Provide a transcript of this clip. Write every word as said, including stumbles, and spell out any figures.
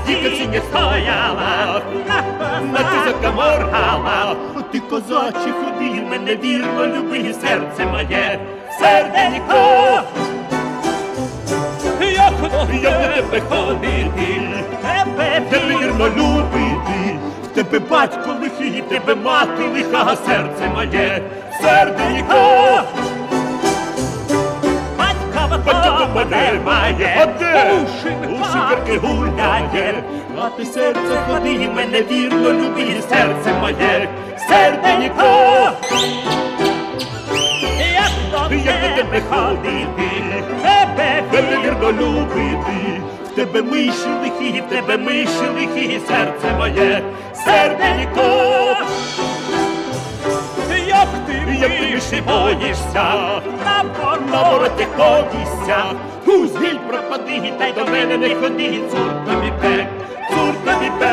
тільки не стояла, на ти моргала. Ти, козаче, ходи, мене вірно люби, серце моє, серденько. Як до тебе ходити, тебе вірно любити, в тебе батько лихий, в тебе мати лиха, серце моє, серденько. Батько до мене має, уші вірки гуляє, а ти, серце, ходи, мене вірно люби, серце моє, серденько. Як до тебе ходити, тебе вірно любити, в тебе миші лихі, в тебе миші лихі, серце моє, серденько. Як ти миші боїшся, на вороті ходишся, у звіль пропади, та й до мене не ходи, цур тобі пек, цур тобі пек.